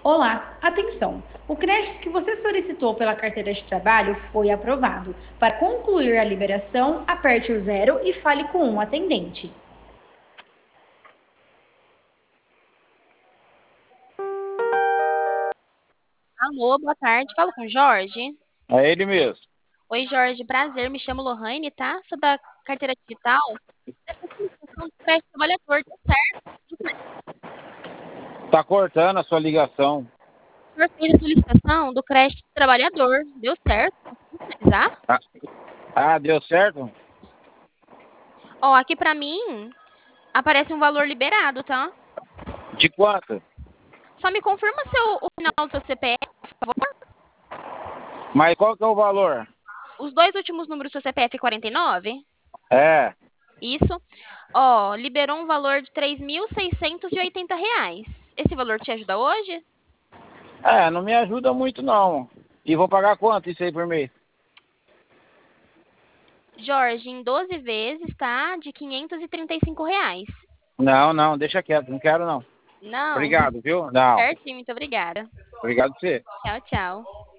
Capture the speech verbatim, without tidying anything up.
Olá, atenção! O crédito que você solicitou pela carteira de trabalho foi aprovado. Para concluir a liberação, aperte o zero e fale com um atendente. Alô, boa tarde. Falo com o Jorge. É ele mesmo. Oi, Jorge, prazer. Me chamo Lohane, tá? Sou da carteira digital. Essa solicitação do crédito trabalhador deu certo. Tá cortando a sua ligação. O senhor fez a solicitação do crédito trabalhador. Deu certo? Conseguiu finalizar? Ah, ah, deu certo? Ó, aqui pra mim aparece um valor liberado, tá? De quanto? Só me confirma seu, o final do seu C P F, por favor. Mas qual que é o valor? Os dois últimos números do seu C P F quarenta e nove? É. Isso. Ó, liberou um valor de três mil seiscentos e oitenta reais. Esse valor te ajuda hoje? É, não me ajuda muito não. E vou pagar quanto isso aí por mês? Jorge, em doze vezes, tá? De quinhentos e trinta e cinco reais. Não, não, deixa quieto, não quero não. Não? Obrigado, viu? Não. Certinho, muito obrigada. Obrigado você. Tchau, tchau.